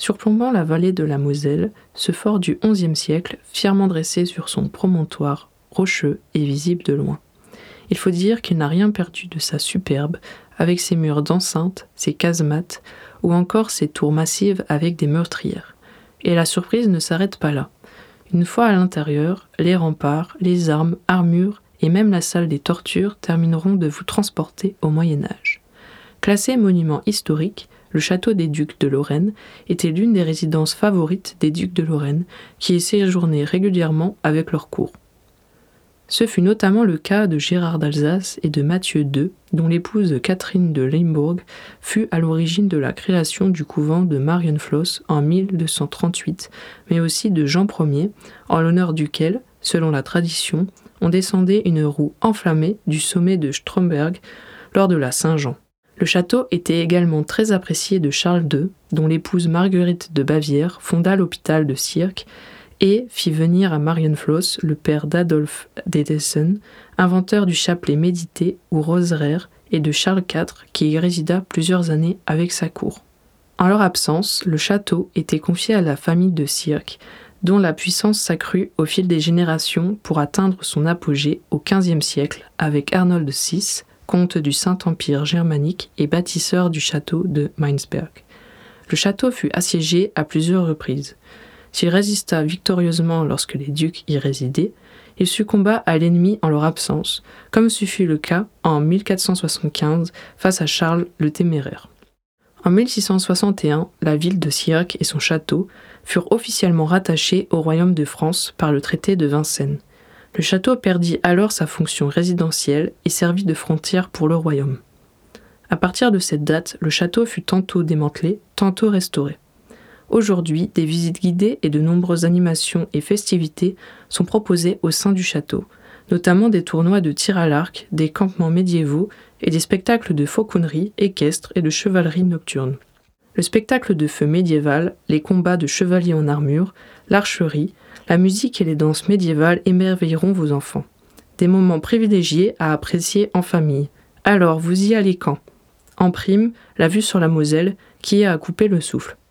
Surplombant la vallée de la Moselle, ce fort du XIe siècle, fièrement dressé sur son promontoire, rocheux et visible de loin. Il faut dire qu'il n'a rien perdu de sa superbe, avec ses murs d'enceinte, ses casemates, ou encore ses tours massives avec des meurtrières. Et la surprise ne s'arrête pas là. Une fois à l'intérieur, les remparts, les armes, armures et même la salle des tortures termineront de vous transporter au Moyen-Âge. Classé monument historique, le château des ducs de Lorraine était l'une des résidences favorites des ducs de Lorraine qui y séjournaient régulièrement avec leur cour. Ce fut notamment le cas de Gérard d'Alsace et de Mathieu II, dont l'épouse Catherine de Limbourg fut à l'origine de la création du couvent de Marienfloss en 1238, mais aussi de Jean Ier, en l'honneur duquel, selon la tradition, on descendait une roue enflammée du sommet de Stromberg lors de la Saint-Jean. Le château était également très apprécié de Charles II, dont l'épouse Marguerite de Bavière fonda l'hôpital de Sierck et fit venir à Marienfloss le père d'Adolphe d'Edessen, inventeur du chapelet médité ou rosaire, et de Charles IV, qui y résida plusieurs années avec sa cour. En leur absence, le château était confié à la famille de Sierck, dont la puissance s'accrut au fil des générations pour atteindre son apogée au XVe siècle avec Arnold VI, comte du Saint-Empire germanique et bâtisseur du château de Meinsberg. Le château fut assiégé à plusieurs reprises. S'il résista victorieusement lorsque les ducs y résidaient, il succomba à l'ennemi en leur absence, comme ce fut le cas en 1475 face à Charles le Téméraire. En 1661, la ville de Sierck et son château furent officiellement rattachés au royaume de France par le traité de Vincennes. Le château perdit alors sa fonction résidentielle et servit de frontière pour le royaume. À partir de cette date, le château fut tantôt démantelé, tantôt restauré. Aujourd'hui, des visites guidées et de nombreuses animations et festivités sont proposées au sein du château, notamment des tournois de tir à l'arc, des campements médiévaux et des spectacles de fauconnerie, équestre et de chevalerie nocturne. Le spectacle de feu médiéval, les combats de chevaliers en armure, l'archerie, la musique et les danses médiévales émerveilleront vos enfants. Des moments privilégiés à apprécier en famille. Alors, vous y allez quand ? En prime, la vue sur la Moselle qui est à couper le souffle.